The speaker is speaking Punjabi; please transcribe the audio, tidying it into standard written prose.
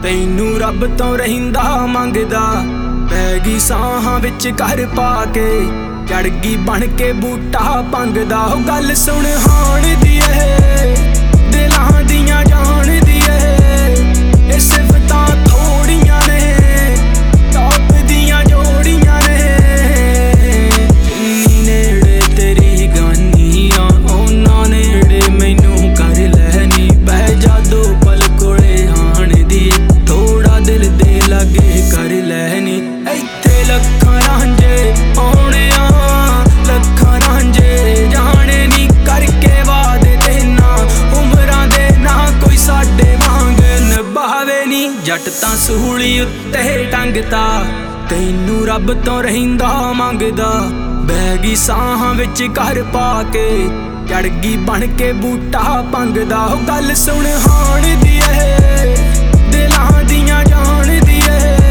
ਤੈਨੂੰ ਰੱਬ ਤੋਂ ਰਹਿੰਦਾ ਮੰਗਦਾ, ਪੈ ਗਈ ਸਾਹਾਂ ਵਿੱਚ ਘਰ ਪਾ ਕੇ, ਚੜ ਗਈ ਬਣ ਕੇ ਬੂਟਾ ਭੰਗਦਾ। ਉਹ ਗੱਲ ਸੁਣ ਹਾਣ ਦੀ ਏ, ਦਿਲਾਂ ਦੀਆਂ ਜਾਣ ਦੀ ਏ, ਇਹ ਸਿਫਤਾਂ ਥੋੜੀਆਂ ਨੇ, ਟੌਪ ਦੀਆਂ ਜੋੜੀਆਂ ਨੇ। ਜਿੰਨੀ ਨੇੜੇ ਤੇਰੀ ਗਾਨੀ ਆ, ਉਹਨਾਂ ਨੇੜੇ ਮੈਨੂੰ ਕਰ ਲੈਣੀ। ਬਹਿ ਜਾ ਦੋ ਪਲ ਕੋਲੇ ਹਾਣ ਦੀ, ਥੋੜਾ ਦਿਲ ਦੇ ਲਾਗੇ ਕਰ ਲੈਣੀ। ਇੱਥੇ ਲੱਖਾਂ ਰਾਂਝੇ ਆਉਣੇ ਆ, ਲੱਖਾਂ ਰਾਂਝੇ ਜਾਣੇ ਨੀ, ਕਰਕੇ ਵਾਅਦੇ ਤੇ ਨਾ ਉਮਰਾਂ ਦੇ, ਨਾ ਕੋਈ ਸਾਡੇ ਵਾਂਗ ਨਿਭਾਵੇ ਨੀ। ਜੱਟ ਤਾਂ ਸਹੂਲੀ ਉੱਤੇ ਟੰਗਤਾ, ਤੈਨੂੰ ਰੱਬ ਤੋਂ ਰਹਿੰਦਾ ਮੰਗਦਾ, ਬਹਿ ਗਈ ਸਾਹਾਂ ਵਿੱਚ ਘਰ ਪਾ ਕੇ, ਚੜ ਗਈ ਬਣ ਕੇ ਬੂਟਾ ਭੰਗਦਾ। ਉਹ ਗੱਲ ਸੁਣ ਹਾਣ ਦੀ ਏ, ਦਿਲਾਂ ਦੀਆਂ ਜਾਣ ਦੀ ਏ,